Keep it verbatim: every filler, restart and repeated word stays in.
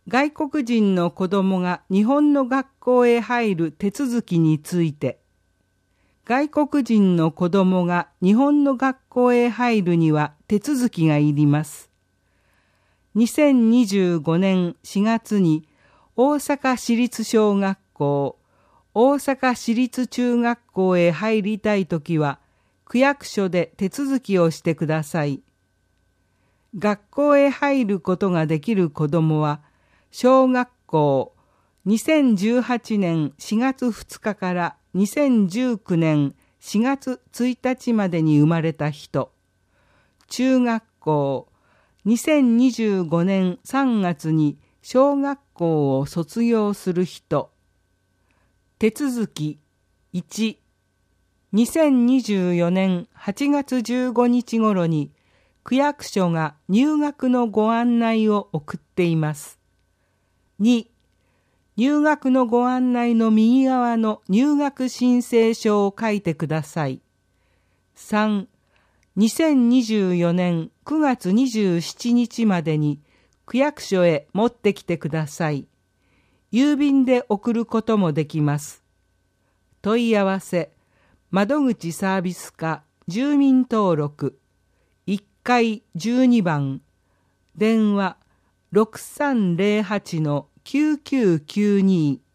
外国人の子供が日本の学校へ入る手続きについて、外国人の子供が日本の学校へ入るには手続きがいります。にせんにじゅうごねんしがつに大阪市立小学校、大阪市立中学校へ入りたいときは、区役所で手続きをしてください。学校へ入ることができる子どもは、小学校にせんじゅうはちねんしがつふつかからにせんじゅうきゅうねんしがつついたちまでに生まれた人、中学校にせんにじゅうごねんさんがつに小学校を卒業する人。手続きいち、にせんにじゅうよねんはちがつじゅうごにち頃に区役所が入学のご案内を送っています。に、入学のご案内の右側の入学申請書を書いてください。さん、にせんにじゅうよねんくがつにじゅうしちにちまでに区役所へ持ってきてください。郵便で送ることもできます。問い合わせ、窓口サービス課住民登録いっかいじゅうにばん、電話 ろくさんぜろはちのきゅうきゅうきゅうに